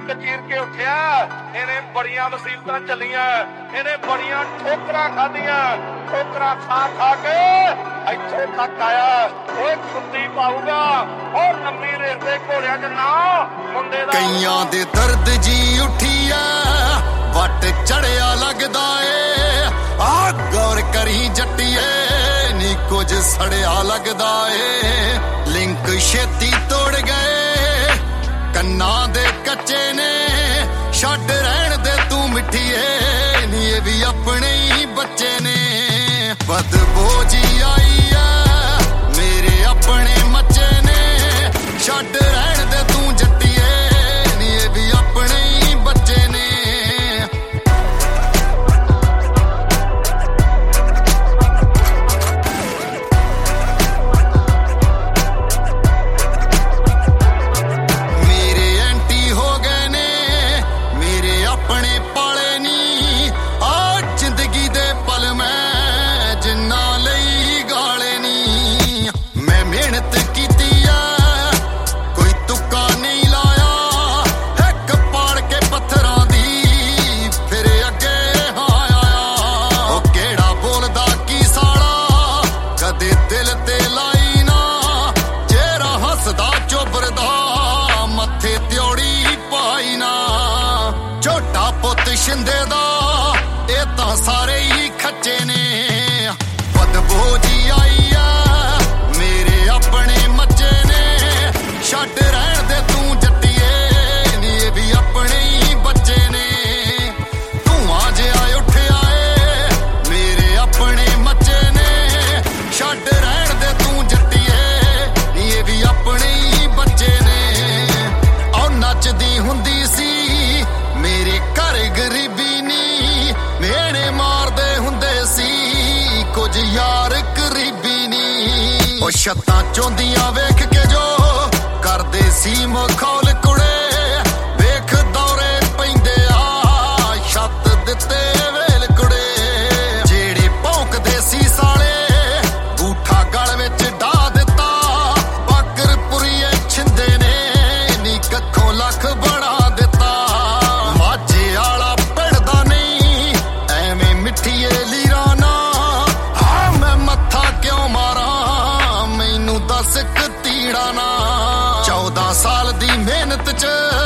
ਇੱਕ ਚੀਰ ਕੇ ਉੱਠਿਆ। ਇਹਨੇ ਬੜੀਆਂ ਮੁਸੀਬਤਾਂ ਚੱਲੀਆਂ, ਇਹਨੇ ਬੜੀਆਂ ਠੋਕਰਾਂ ਖਾਧੀਆਂ, ਠੋਕਰਾਂ ਖਾ ਖਾ ਕੇ ਇੱਥੇ ਤੱਕ ਆਇਆ। ਓਏ ਕੁੱਤੀ ਪਾਊਗਾ ਔਰ ਲੰਮੀ ਰੇਸ ਦੇ ਘੋੜਿਆਂ 'ਚ ਨਾ ਮੁੰਡੇ ਦਾ। ਕਈਆਂ ਦੇ ਦਰਦ ਜੀ ਉੱਠੀ ਐ, ਵੱਟ ਚੜਿਆ ਲੱਗਦਾ ਏ। ਆ ਗੌਰ ਕਰੀ ਜੱਟੀਏ ਨੀ ਕੁਝ ਸੜਿਆ ਲੱਗਦਾ ਏ। ਲਿੰਕ ਛੇਤੀ ਤੋੜ ਗਏ ਕੰਨਾਂ ਦੇ ਕੱਚੇ ਨੇ, ਛੱਡ ਰਹਿਣ ਦੇ ਤੂੰ ਮਿੱਠੀਏ ਨੀ ਇਹ ਵੀ ਆਪਣੇ ਹੀ ਬੱਚੇ ਨੇ। ਬਦਬੂ ਜੀ ਆਈ ਐ ਮੇਰੇ ਆਪਣੇ ਮੱਚੇ ਨੇ, ਛੱਡ ਰਹਿਣ ਦੇ ਤੂੰ ਜੱਟੀਏ ਨੀ ਇਹ ਵੀ ਆਪਣੇ ਹੀ ਬੱਚੇ ਨੇ। ਸ਼ਿੰਦੇ ਦਾ ਇਹ ਤਾਂ ਸਾਰੇ ਹੀ ਖੱਚੇ ਨੇ। ਬਦਬੂ ਜੀ ਆਈ ਆ ਮੇਰੇ ਆਪਣੇ ਮੱਚੇ ਨੇ, ਛੱਡ ਰਹਿਣ ਦੇ ਤੂੰ ਜੱਟੀਏ ਨੀ ਇਹ ਵੀ ਆਪਣੇ ਹੀ ਬੱਚੇ ਨੇ। ਧੂਆਂ ਜਿਹਾ ਉੱਠਿਆ ਏ ਮੇਰੇ ਆਪਣੇ ਮੱਚੇ ਨੇ, ਛੱਡ ਰਹਿਣ ਦੇ ਤੂੰ ਜੱਟੀਏ ਨੀ ਇਹ ਵੀ ਆਪਣੇ ਹੀ ਬੱਚੇ ਨੇ। ਉਹ ਨੱਚਦੀ ਹੁੰਦੀ ਸੀ ਮੇਰੇ ਘਰ ਗਰੀਬੀ ਨੀ, ਮੇਣੇ ਮਾਰਦੇ ਹੁੰਦੇ ਸੀ ਕੁਝ ਯਾਰ ਕਰੀਬੀ ਨੀ। ਉਹ ਛੱਤਾਂ ਚੋਂਦੀਆਂ ਵੇਖ ਕੇ ਜੋ ਕਰਦੇ ਸੀ ਮਖੌਲ ਕੁੜੇ, ਵੇਖ ਦੌਰੇ ਪੈਂਦੇ ਆ ਛੱਤ ਦਿੱਤੇ ਵੇਲ ਕੁੜੇ। ਜਿਹੜੇ ਭੌਂਕਦੇ ਸੀ ਸਾਲੇ ਗੂਠਾ ਗਲ ਵਿੱਚ ਢਾ ਦਿੱਤਾ, ਬਾਕਰਪੁਰੀਏ ਛਿੰਦੇ ਨੇ ਨੀ ਕੱਖੋਂ ਲੱਖ ਬਣਾ ਦਿੱਤਾ। ਮਿੱਠੀਏ ਲੀਰਾ ਨਾ ਹਾਂ ਮੈਂ ਮੱਥਾ ਕਿਉਂ ਮਾਰਾਂ, ਮੈਨੂੰ ਦੱਸ ਇੱਕ ਤੀੜਾ ਨਾ। 14 ਸਾਲ ਦੀ ਮਿਹਨਤ 'ਚ